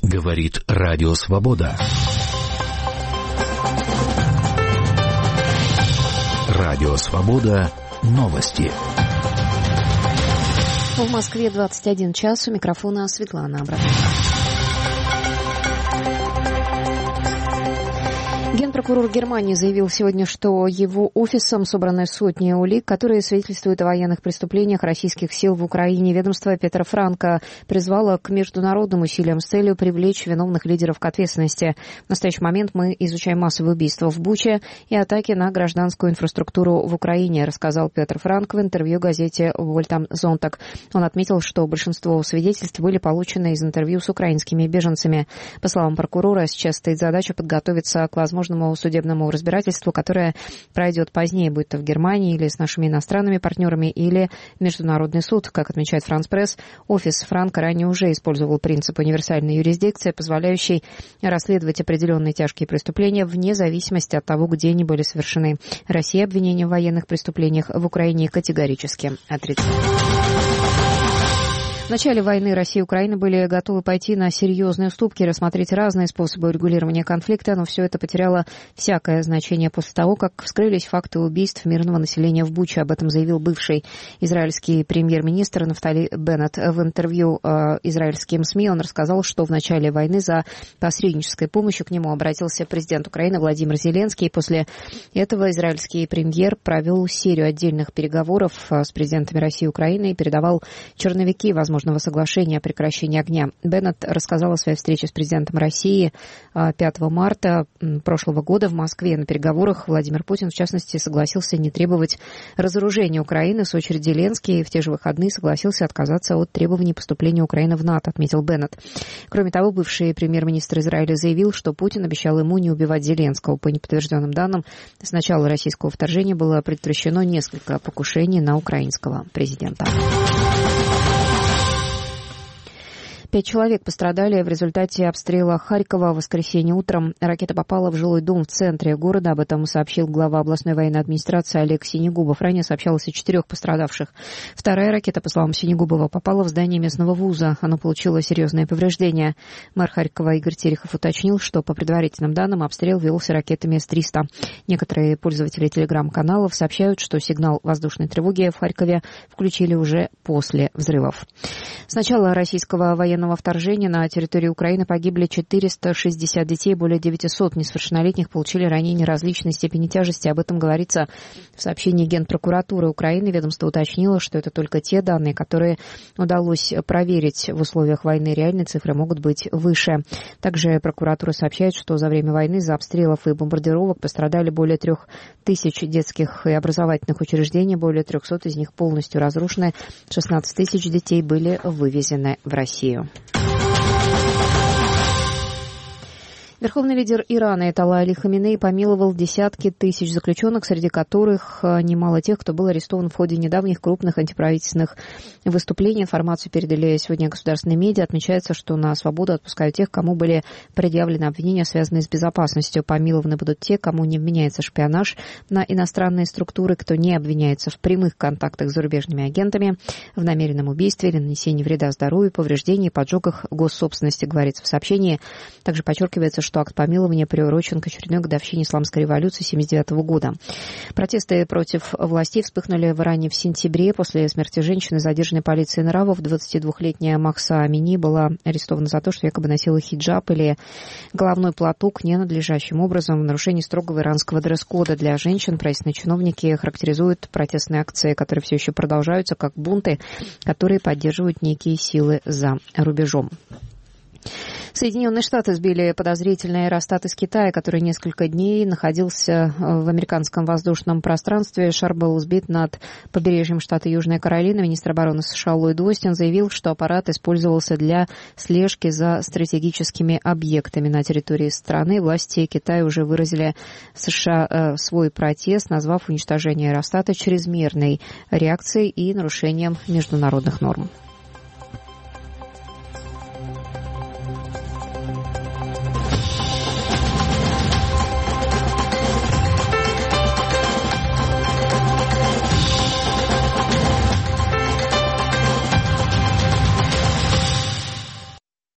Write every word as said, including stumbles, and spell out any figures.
Говорит Радио Свобода. Радио Свобода. Новости. В Москве двадцать один час. У микрофона Светлана Абрамова. Генпрокурор Германии заявил сегодня, что его офисом собраны сотни улик, которые свидетельствуют о военных преступлениях российских сил в Украине. Ведомство Петра Франка призвало к международным усилиям с целью привлечь виновных лидеров к ответственности. В настоящий момент мы изучаем массовые убийства в Буче и атаки на гражданскую инфраструктуру в Украине, рассказал Петр Франк в интервью газете «Вольтам Зонтак». Он отметил, что большинство свидетельств были получены из интервью с украинскими беженцами. По словам прокурора, сейчас стоит задача подготовиться к возможному судебному разбирательству, которое пройдет позднее, будь то в Германии или с нашими иностранными партнерами, или Международный суд. Как отмечает Франс Пресс, офис Франка ранее уже использовал принцип универсальной юрисдикции, позволяющий расследовать определенные тяжкие преступления вне зависимости от того, где они были совершены. Россия обвинения в военных преступлениях в Украине категорически отрицает. В начале войны Россия и Украина были готовы пойти на серьезные уступки, рассмотреть разные способы урегулирования конфликта, но все это потеряло всякое значение после того, как вскрылись факты убийств мирного населения в Буче. Об этом заявил бывший израильский премьер-министр Нафтали Беннет. В интервью э, израильским СМИ он рассказал, что в начале войны за посреднической помощью к нему обратился президент Украины Владимир Зеленский. После этого израильский премьер провел серию отдельных переговоров с президентами России и Украины и передавал черновики возможности соглашения о прекращении огня. Беннет рассказал о своей встрече с президентом России пятого марта прошлого года в Москве. На переговорах Владимир Путин, в частности, согласился не требовать разоружения Украины. В свою очередь Зеленский в те же выходные согласился отказаться от требований поступления Украины в НАТО, отметил Беннет. Кроме того, бывший премьер-министр Израиля заявил, что Путин обещал ему не убивать Зеленского. По неподтвержденным данным, с начала российского вторжения было предотвращено несколько покушений на украинского президента. Пять человек пострадали в результате обстрела Харькова в воскресенье утром. Ракета попала в жилой дом в центре города. Об этом сообщил глава областной военной администрации Олег Синегубов. Ранее сообщалось о четырех пострадавших. Вторая ракета, по словам Синегубова, попала в здание местного вуза. Оно получило серьезные повреждения. Мэр Харькова Игорь Терехов уточнил, что по предварительным данным обстрел велся ракетами эс триста. Некоторые пользователи телеграм-каналов сообщают, что сигнал воздушной тревоги в Харькове включили уже после взрывов. С начала российского военного вторжения на территорию Украины погибли четыреста шестьдесят детей, более девятисот несовершеннолетних получили ранения различной степени тяжести. Об этом говорится в сообщении Генпрокуратуры Украины. Ведомство уточнило, что это только те данные, которые удалось проверить в условиях войны. Реальные цифры могут быть выше. Также прокуратура сообщает, что за время войны из-за обстрелов и бомбардировок пострадали более трех тысяч детских и образовательных учреждений, более трехсот из них полностью разрушены, шестнадцать тысяч детей были вывезены в Россию. Верховный лидер Ирана Аятолла Али Хаминей помиловал десятки тысяч заключенных, среди которых немало тех, кто был арестован в ходе недавних крупных антиправительственных выступлений. Информацию передали сегодня государственные медиа. Отмечается, что на свободу отпускают тех, кому были предъявлены обвинения, связанные с безопасностью. Помилованы будут те, кому не вменяется шпионаж на иностранные структуры, кто не обвиняется в прямых контактах с зарубежными агентами, в намеренном убийстве или нанесении вреда здоровью, повреждении, поджогах госсобственности, говорится в сообщении. Также подчеркивается, что акт помилования приурочен к очередной годовщине исламской революции тысяча девятьсот семьдесят девятого года. Протесты против властей вспыхнули в Иране в сентябре. После смерти женщины, задержанной полицией нравов, двадцатидвухлетняя Махса Амини была арестована за то, что якобы носила хиджаб или головной платок ненадлежащим образом в нарушении строгого иранского дресс-кода для женщин. Правительственные чиновники характеризуют протестные акции, которые все еще продолжаются, как бунты, которые поддерживают некие силы за рубежом. Соединенные Штаты сбили подозрительный аэростат из Китая, который несколько дней находился в американском воздушном пространстве. Шар был сбит над побережьем штата Южная Каролина. Министр обороны США Ллойд Остин заявил, что аппарат использовался для слежки за стратегическими объектами на территории страны. Власти Китая уже выразили в США э, свой протест, назвав уничтожение аэростата чрезмерной реакцией и нарушением международных норм.